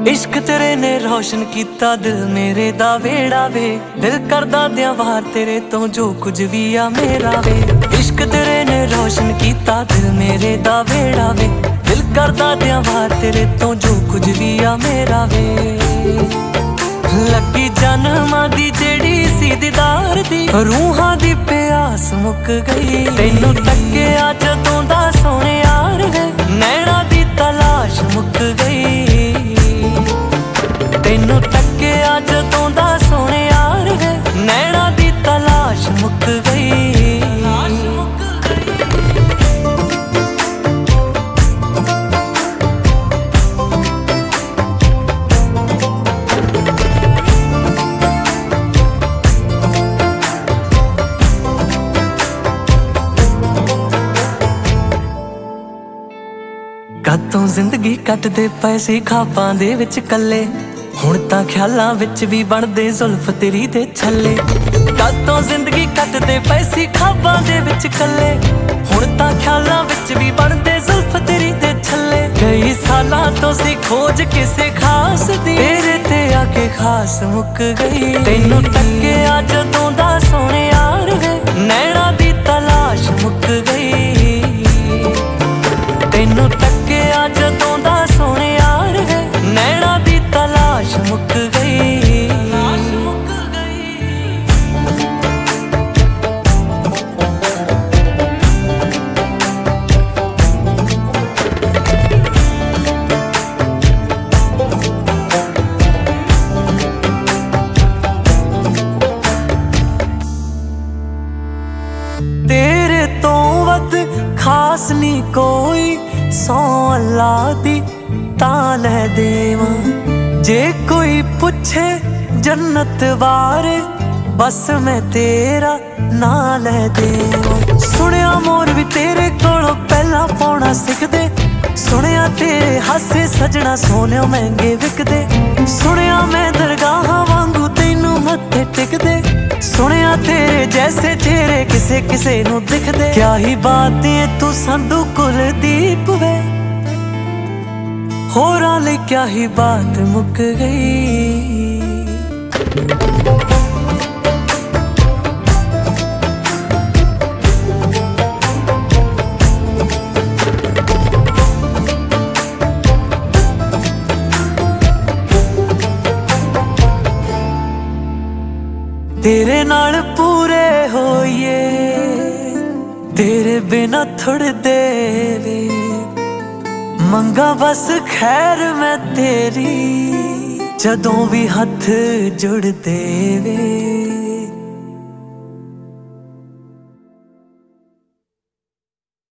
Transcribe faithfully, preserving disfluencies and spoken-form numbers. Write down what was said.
इश्क तेरे ने रोशन कीता दिल मेरे दा वेड़ा वे। दिल करदा दियां वार तेरे तो जो कुछ भी आ मेरा वे। इश्क तेरे ने रोशन कीता दिल मेरे दा वेड़ा वे। दिल करदा दियां वार तेरे तो जो कुछ भी आ मेरा वे। लगी जन्मां दी जेड़ी सी दीदार दी, रूहां दी प्यास मुक गई। तैनू तक्किया जदों दा सोहणे यार वे, नैना दी तलाश मुक गई। तैनू तक्किया जदों दा सोहणे यार वे, नैना दी तलाश मुक गई। कातों जिंदगी कटदे पए सी खाबां दे विच कल्ले, हुण तां ख्यालां विच भी बनदे जुल्फ तेरी दे छल्ले। कातों जिंदगी कटदे पए सी खाबां दे विच कल्ले, हुण तां ख्यालां विच भी बनदे जुल्फ तेरी दे छल्ले। कई सालां तो सी खोज किसे खास दी, तेरे ते आके खास मुक गई। तैनू तक्किया जदों दा सोहणे यार वे, नैना दी तलाश मुक गई। तैनू तक्किया जदों दा सोहणे यार वे, नैना दी तलाश मुक गई। तेरे तो वध खास नी कोई, सौ अल्लाह दी तां लै देवां। जे कोई पुछे जन्नत बारे, बस मैं तेरा नां लै देवां। सुनिया मोर भी तेरे कोलों पहला पौना सिखदे, सुनिया तेरे हासे सजना सोने महंगे विकदे। सुनिया मैं दरगाहां वांगू तैनू मत्थे टिकदे, सुनिया तेरे जैसे चेहरे किसे किसे नू दिखदे। क्या ही बात है तू संधू कुलदीप वे, होरां लई क्या ही बात मुक गई। तेरे नाल पूरे होइए, तेरे बिना थोड़े देवे मंगा बस खैर मैं तेरी, जदों भी हथ जुड़ देवे।